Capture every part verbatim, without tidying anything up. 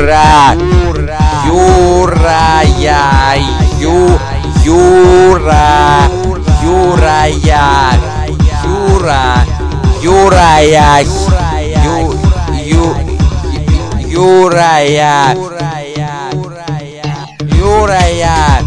Юра, Юра, я, Ю, Юра, Юра, я, Юра, Юра, я, Ю, Ю, Юра, я, Юра, я.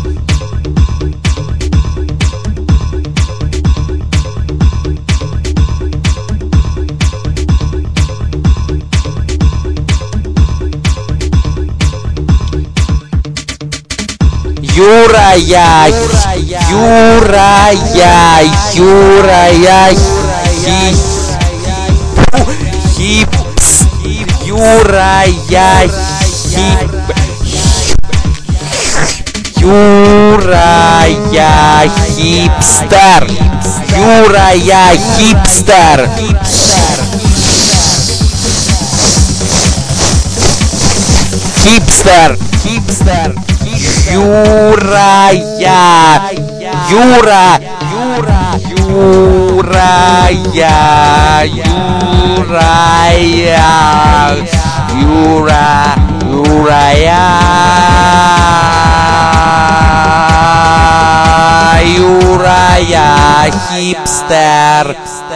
Юра, я, Юра, я, Юра, я, хи, хипс, Юра, я, хип, Юра, я, хипстер, Юра, я, хипстер, хипстер, хипстер. Юра, я, Юра, Юра, Юра, я, Юра, я, Юра, Юра, я, Юра, я, хипстер.